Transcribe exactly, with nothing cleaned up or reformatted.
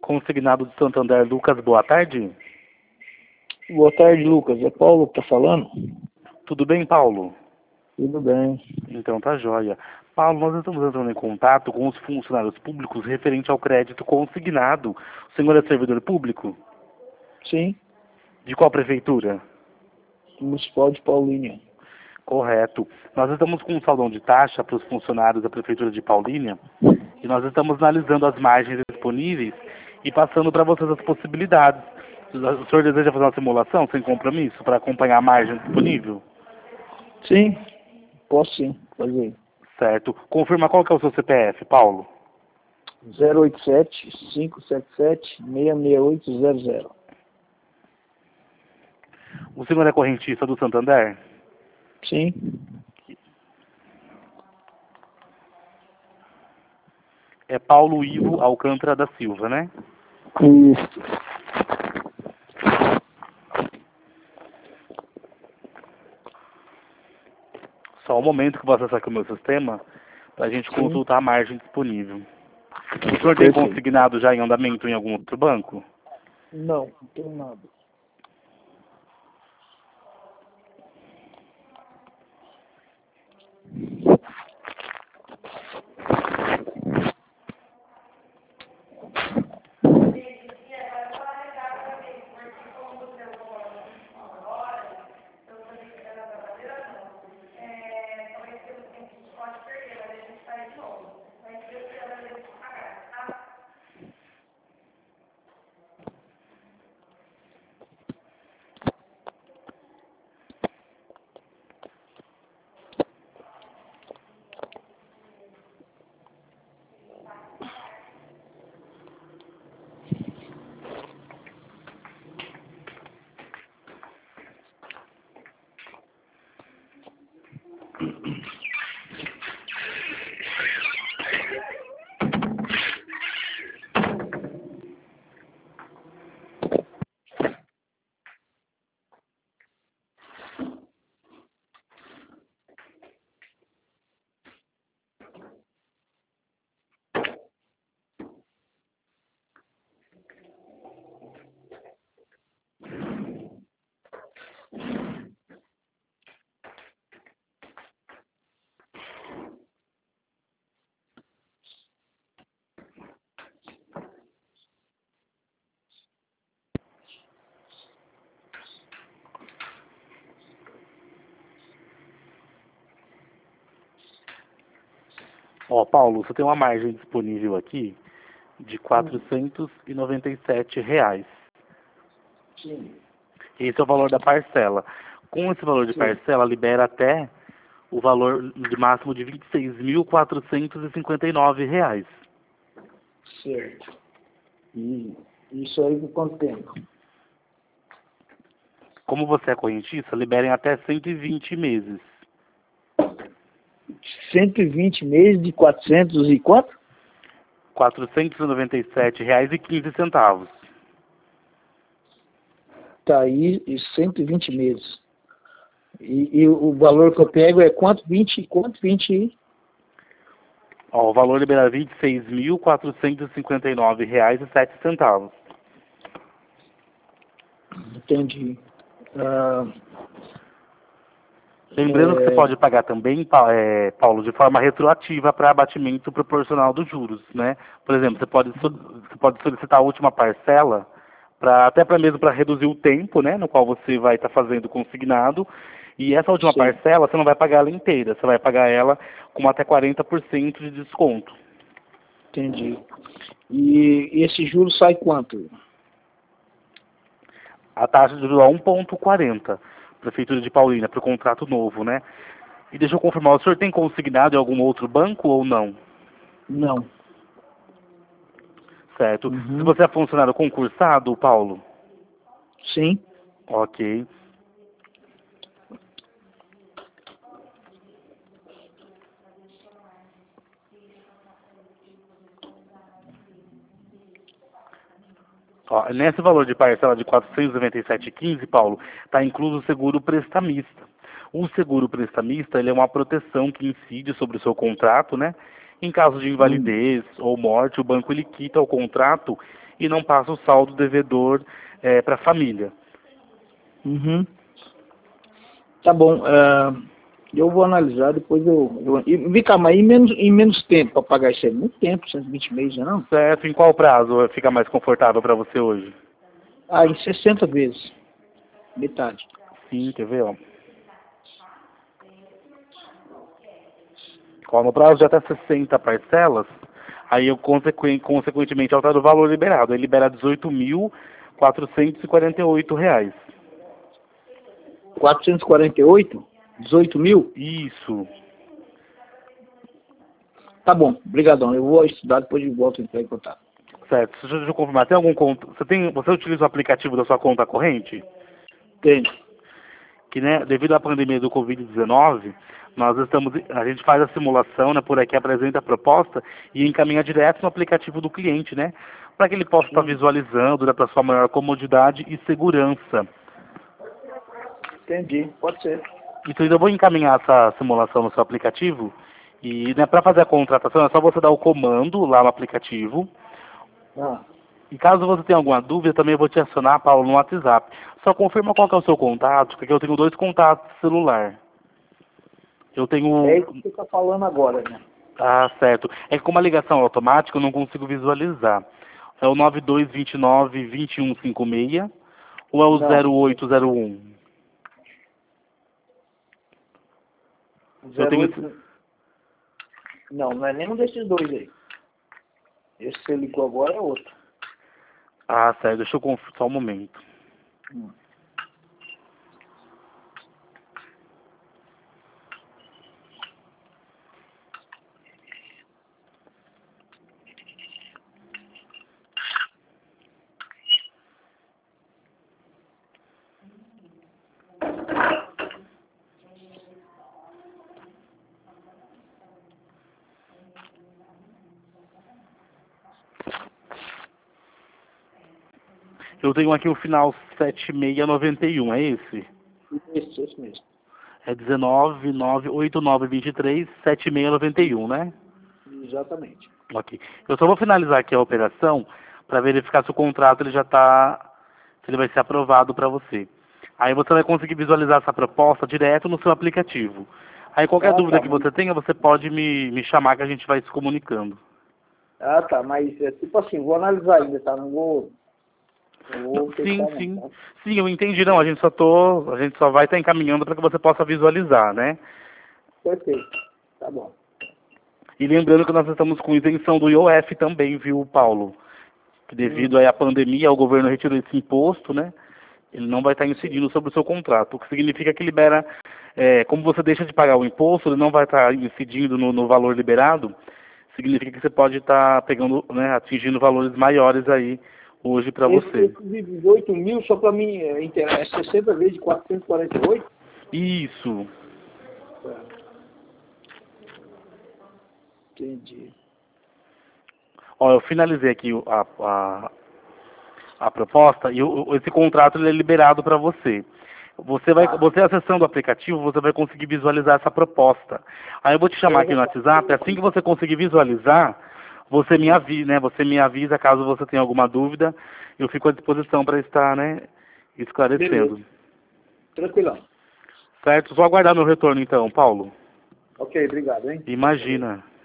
Consignado do Santander, Lucas, boa tarde. Boa tarde, Lucas. É Paulo que tá falando? Tudo bem, Paulo? Tudo bem. Então tá jóia. Paulo, nós estamos entrando em contato com os funcionários públicos referente ao crédito consignado. O senhor é servidor público? Sim, De qual prefeitura? Municipal de Paulínia. Correto. Nós estamos com um saldão de taxa para os funcionários da prefeitura de Paulínia e nós estamos analisando as margens disponíveis e passando para vocês as possibilidades. O senhor deseja fazer uma simulação sem compromisso para acompanhar a margem disponível? Sim, posso sim fazer. Certo. Confirma qual que é o seu C P F, Paulo? zero oito sete, cinco sete sete, seis seis oito zero zero. O senhor é correntista do Santander? Sim, É Paulo Ivo Alcântara da Silva, né? isso. Só um momento que eu vou acessar aqui o meu sistema para a gente Sim. consultar a margem disponível. O senhor tem Perfeito. consignado já em andamento em algum outro banco? Não, não tem nada. Ó, Paulo, você tem uma margem disponível aqui de quatrocentos e noventa e sete reais. Sim, Esse é o valor da parcela. Com esse valor de sim. parcela, libera até o valor de máximo de vinte e seis mil quatrocentos e cinquenta e nove reais. Certo. E isso aí por quanto tempo? Como você é correntista, liberem até cento e vinte meses. cento e vinte meses de quatrocentos e quanto? quatrocentos e noventa e sete reais e quinze centavos. Tá aí, e cento e vinte meses. E, e o valor que eu pego é quanto? vinte, quanto? vinte? Ó, o valor liberado é vinte e seis mil quatrocentos e cinquenta e nove reais e sete centavos. Entendi. Ah, Lembrando que você é, pode pagar também, Pa- é, Paulo, de forma retroativa para abatimento proporcional dos juros, né? Por exemplo, você pode, so- você pode solicitar a última parcela, pra, até para mesmo para reduzir o tempo, né, no qual você vai estar fazendo consignado. E essa última sim, parcela, você não vai pagar ela inteira, você vai pagar ela com até quarenta por cento de desconto. entendi. E, e esse juro sai quanto? A taxa de juros é um vírgula quarenta, Prefeitura de Paulínia, para o contrato novo, né? E deixa eu confirmar, o senhor tem consignado em algum outro banco ou não? Não. Certo. Se Uhum. você é funcionário concursado, Paulo, Sim, ok. Ó, nesse valor de parcela de quatrocentos e noventa e sete reais e quinze centavos, Paulo, está incluso o seguro prestamista. O seguro prestamista, ele é uma proteção que incide sobre o seu contrato, né? Em caso de hum, invalidez ou morte, o banco ele quita o contrato e não passa o saldo devedor é, para a família. Uhum. Tá bom. Uh, eu vou analisar, depois eu... eu e, vem cá, mas em menos, em menos tempo para pagar isso aí? Muito tempo, cento e vinte meses, não? Certo. Em qual prazo fica mais confortável para você hoje? Ah, em sessenta vezes. Metade. Sim, quer ver, ó. Ó, no prazo de até sessenta parcelas, aí eu consequen, consequentemente altero o valor liberado. Ele libera dezoito mil quatrocentos e quarenta e oito reais. quatrocentos e quarenta e oito? dezoito mil? Isso. Tá bom, brigadão. Eu vou estudar, depois de volta entrar em contato. Certo. Deixa eu confirmar. Tem algum conta? Você tem? Você utiliza o aplicativo da sua conta corrente? Tenho. Que, né, devido à pandemia do covid dezenove, nós estamos, a gente faz a simulação, né, por aqui apresenta a proposta e encaminha direto no aplicativo do cliente, né, para que ele possa estar visualizando, né, para sua maior comodidade e segurança. Entendi, pode ser. Então eu vou encaminhar essa simulação no seu aplicativo e, né, para fazer a contratação é só você dar o comando lá no aplicativo. Ah. E caso você tenha alguma dúvida, também eu vou te acionar, Paulo, no WhatsApp. Só confirma qual que é o seu contato, porque eu tenho dois contatos de celular. Eu tenho... É isso que você está falando agora, né? Ah, certo. É que com uma ligação automática eu não consigo visualizar. É o nove dois dois nove, dois um cinco seis ou é o Não. zero oito zero um? Eu tenho esse... zero oito... Não, não é nenhum desses dois aí. Esse que você ligou agora é outro. Ah, certo. Deixa eu conferir só um momento. Hum. Eu tenho aqui o final sete seis nove um, é esse? Esse, esse mesmo. É dezenove nove oito nove dois três sete seis nove um, né? Exatamente. Ok. Eu só vou finalizar aqui a operação para verificar se o contrato ele já está, se ele vai ser aprovado para você. Aí você vai conseguir visualizar essa proposta direto no seu aplicativo. Aí qualquer Ah, dúvida tá, que mas... você tenha, você pode me, me chamar que a gente vai se comunicando. Ah, tá, mas é tipo assim, vou analisar ainda, tá? Não vou... Não vou Sim, fechar, não, sim. tá? Sim, eu entendi. Não, a gente só tô, a gente só vai estar encaminhando para que você possa visualizar, né? Perfeito. Tá bom. E lembrando que nós estamos com isenção do I O F também, viu, Paulo? Que devido Hum. aí à pandemia, o governo retirou esse imposto, né? Ele não vai estar incidindo sobre o seu contrato, o que significa que libera, é, como você deixa de pagar o imposto, ele não vai estar incidindo no, no valor liberado, significa que você pode estar pegando, né, atingindo valores maiores aí hoje para você. Esse de dezoito mil, só para mim, é, inter- é sessenta vezes de quatrocentos e quarenta e oito? Isso. É. Entendi. Ó, eu finalizei aqui o- a, a, a proposta e o, esse contrato ele é liberado para você. Você vai, Tá. você acessando o aplicativo, você vai conseguir visualizar essa proposta. Aí eu vou te chamar aqui no WhatsApp, assim que você conseguir visualizar, você me avisa, né? Você me avisa caso você tenha alguma dúvida, eu fico à disposição para estar, né, esclarecendo. Beleza. Tranquilão. Certo? Vou aguardar meu retorno então, Paulo. Ok, obrigado, hein? Valeu. Imagina.